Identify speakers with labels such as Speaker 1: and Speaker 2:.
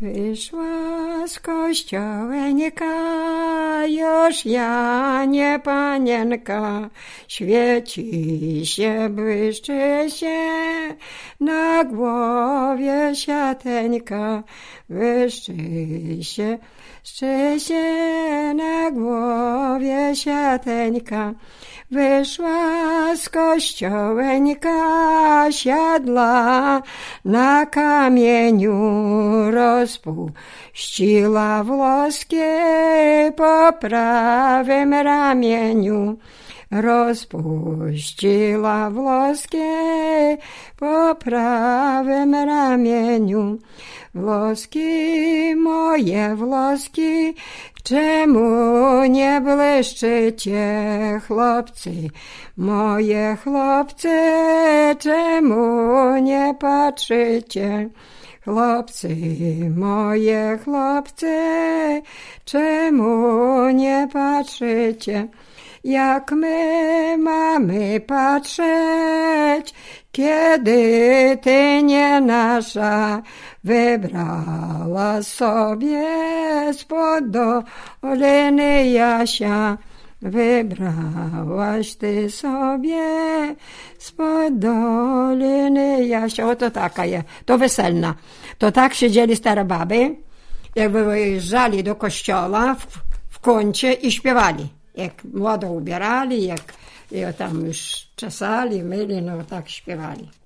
Speaker 1: Wyszła z kościołeńka, już ja nie panienka, świeci się, błyszczy się, na głowie siateńka, błyszczy się, na głowie siateńka. Wyszła z kościołeńka, siadła na kamieniu, rozpuściła włoskie po prawym ramieniu. Rozpuściła włoskie po prawym ramieniu. Włoski, moje włoski, czemu nie błyszczycie, chłopcy? Moje chłopcy, czemu nie patrzycie? Chłopcy, moje chłopcy, czemu nie patrzycie? Jak my mamy patrzeć, kiedy ty nie nasza wybrała sobie spod doliny Jasia? Wybrałaś ty sobie spod doliny Jasia. Oto taka jest, to weselna. To tak siedzieli stare baby, jakby wyjeżdżali do kościoła w kącie i śpiewali. Jak młodo ubierali, jak tam już czesali, myli, no tak śpiewali.